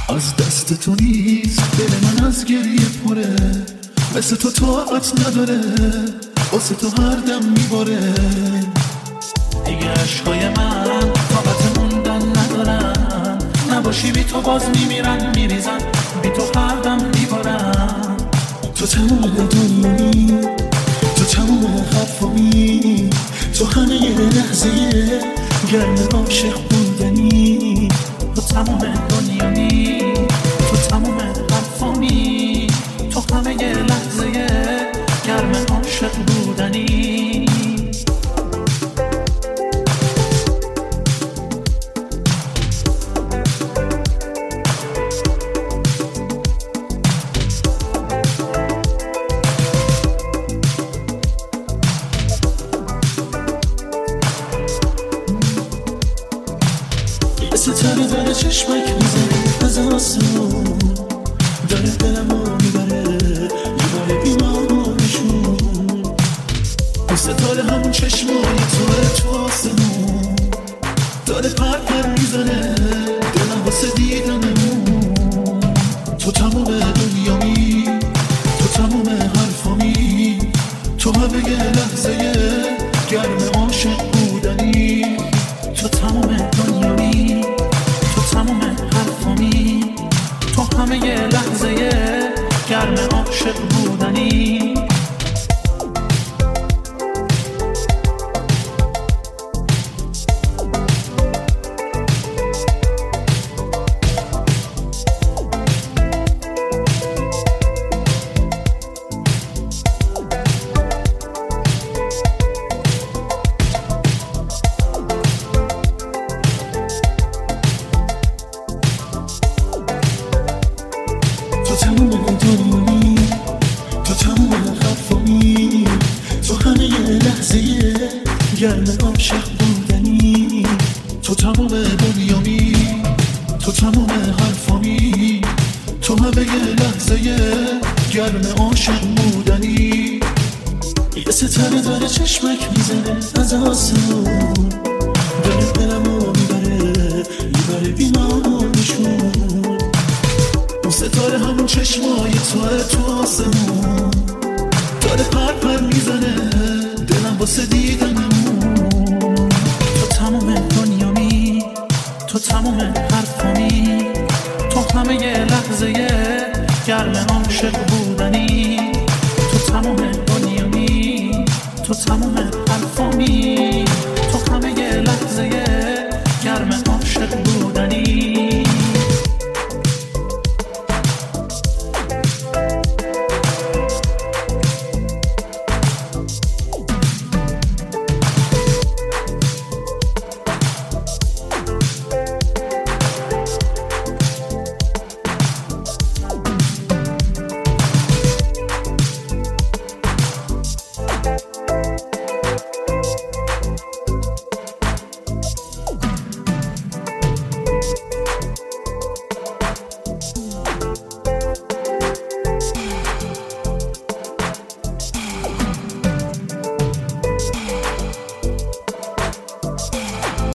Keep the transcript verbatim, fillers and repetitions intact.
از دست تو نیست دل من از گریه پره، مثل تو طاقت نداره، واسه تو هر دم میباره. دیگه عشقای من طاقت موندن ندارن، نباشی بی تو باز میمیرن میریزن، بی تو هر دم میبارن. تو تموم دنیایی، تو تموم حرفایی، تو همه یه لحظه گرم عاشق بودنی. تو تموم دنیایی، تو تموم حرفایی، تو همه یه لحظه گرم عاشق بودنی. ستاره داره چشمک میزنه از آسمون، داره دلمو میبره میبره بیمارشون. اون ستاره همون چشمای توه تو آسمون، داره پر پر میزنه دلم واسه دیدنمون. تو تموم دنیامی، تو تموم حرفامی، تو همه یه لحظه گرم عاشق بودنی. تو تموم دنیامی، تو تموم حرفامی، تو همه یه لحظه گرم عاشق بودنی. تموم دنیایی، تو تموم حرفایی، تو همه یه لحظه گرم عاشق بودنی. تو تموم دنیایی، تو تموم حرفایی، تو همه یه لحظه گرم عاشق بودنی. یه ستاره داره چشمک میزنه از آسمون، داره دلمو میبره میبره بیمارشون. اون ستاره همون چشمای توه تو آسمون، داره پر پر میزنه دلم واسه دیدنمون. تو تموم دنیامی، تو تموم